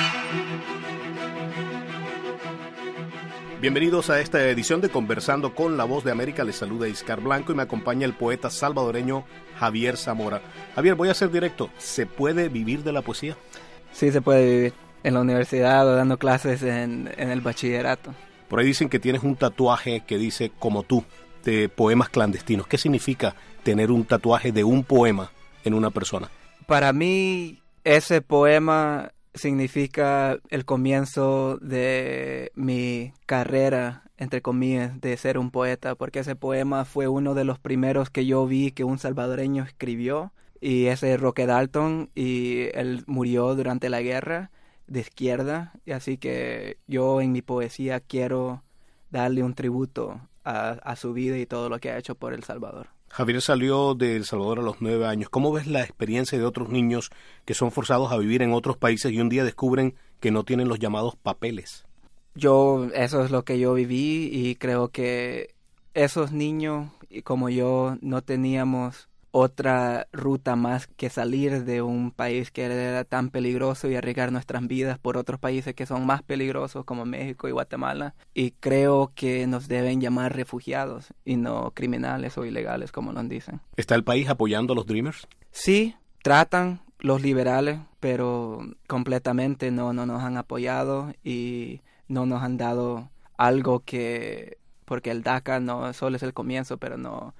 Bienvenidos a esta edición de Conversando con la Voz de América. Les saluda Iscar Blanco y me acompaña el poeta salvadoreño Javier Zamora. Javier, voy a ser directo. ¿Se puede vivir de la poesía? Sí, se puede vivir. En la universidad o dando clases en el bachillerato. Por ahí dicen que tienes un tatuaje que dice "como tú", de poemas clandestinos. ¿Qué significa tener un tatuaje de un poema en una persona? Para mí, ese poema significa el comienzo de mi carrera, entre comillas, de ser un poeta, porque ese poema fue uno de los primeros que yo vi que un salvadoreño escribió, y ese es Roque Dalton, y él murió durante la guerra de izquierda, y así que yo en mi poesía quiero darle un tributo a su vida y todo lo que ha hecho por El Salvador. Javier salió de El Salvador a los 9 años. ¿Cómo ves la experiencia de otros niños que son forzados a vivir en otros países y un día descubren que no tienen los llamados papeles? Eso es lo que yo viví, y creo que esos niños como yo no teníamos otra ruta más que salir de un país que era tan peligroso y arriesgar nuestras vidas por otros países que son más peligrosos como México y Guatemala, y creo que nos deben llamar refugiados y no criminales o ilegales como nos dicen. ¿Está el país apoyando a los Dreamers? Sí, tratan los liberales, pero completamente no nos han apoyado y no nos han dado algo que, porque el DACA no solo es el comienzo, pero no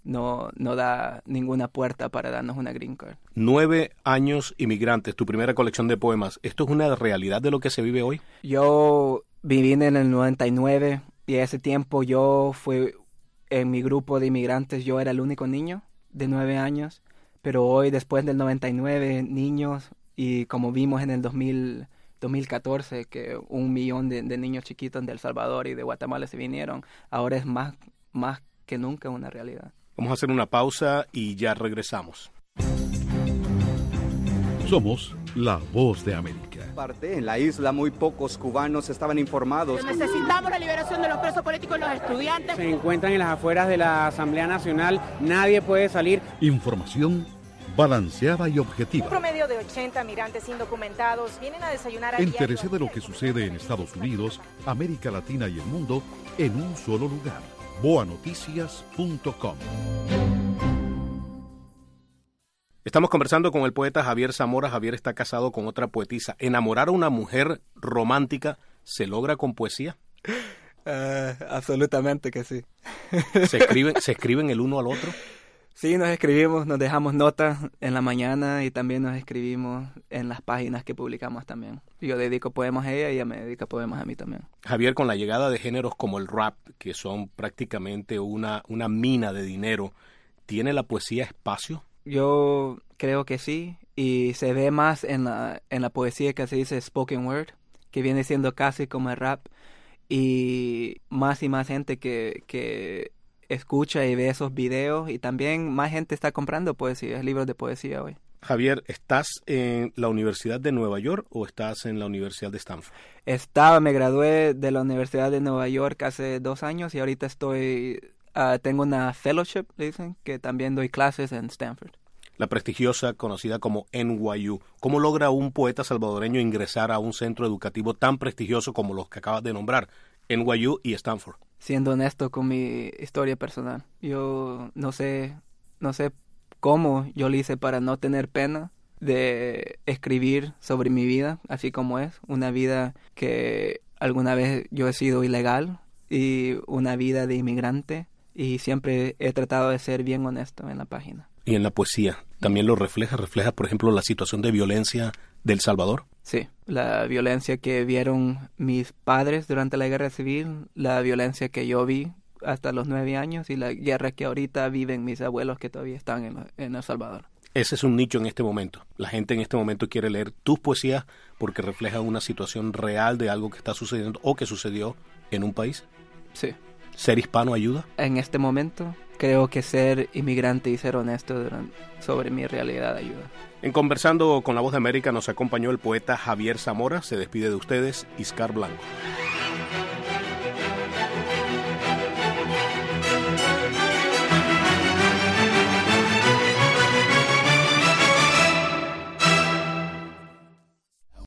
da ninguna puerta para darnos una green card. 9 años inmigrantes, tu primera colección de poemas. ¿Esto es una realidad de lo que se vive hoy? Yo viví en el 99 y ese tiempo en mi grupo de inmigrantes yo era el único niño de 9 años, pero hoy después del 99 niños, y como vimos en el 2014 que 1 millón de niños chiquitos de El Salvador y de Guatemala se vinieron, ahora es más que nunca una realidad. Vamos a hacer una pausa y ya regresamos. Somos la Voz de América. En la isla muy pocos cubanos estaban informados. Necesitamos la liberación de los presos políticos y los estudiantes. Se encuentran en las afueras de la Asamblea Nacional, nadie puede salir. Información balanceada y objetiva. Un promedio de 80 migrantes indocumentados vienen a desayunar a diario. Entérese de lo que sucede en Estados Unidos, América Latina y el mundo en un solo lugar. boanoticias.com. Estamos conversando con el poeta Javier Zamora. Javier está casado con otra poetisa. ¿Enamorar a una mujer romántica se logra con poesía? Absolutamente que sí. ¿Se escriben el uno al otro? Sí, nos escribimos, nos dejamos notas en la mañana y también nos escribimos en las páginas que publicamos también. Yo dedico poemas a ella y ella me dedica poemas a mí también. Javier, con la llegada de géneros como el rap, que son prácticamente una mina de dinero, ¿tiene la poesía espacio? Yo creo que sí, y se ve más en la poesía que se dice spoken word, que viene siendo casi como el rap, y más gente que escucha y ve esos videos, y también más gente está comprando poesía, libros de poesía hoy. Javier, ¿estás en la Universidad de Nueva York o estás en la Universidad de Stanford? Me gradué de la Universidad de Nueva York hace 2 años y ahorita tengo una fellowship, dicen, que también doy clases en Stanford. La prestigiosa, conocida como NYU. ¿Cómo logra un poeta salvadoreño ingresar a un centro educativo tan prestigioso como los que acabas de nombrar, NYU y Stanford? Siendo honesto con mi historia personal, yo no sé cómo yo lo hice para no tener pena de escribir sobre mi vida, así como es, una vida que alguna vez yo he sido ilegal y una vida de inmigrante, y siempre he tratado de ser bien honesto en la página. ¿Y en la poesía también lo refleja, por ejemplo, la situación de violencia de El Salvador? Sí, la violencia que vieron mis padres durante la guerra civil, la violencia que yo vi hasta los 9 años y la guerra que ahorita viven mis abuelos que todavía están en El Salvador. Ese es un nicho en este momento. La gente en este momento quiere leer tus poesías porque reflejan una situación real de algo que está sucediendo o que sucedió en un país. Sí. ¿Ser hispano ayuda? En este momento creo que ser inmigrante y ser honesto sobre mi realidad ayuda. En Conversando con la Voz de América nos acompañó el poeta Javier Zamora. Se despide de ustedes, Iscar Blanco.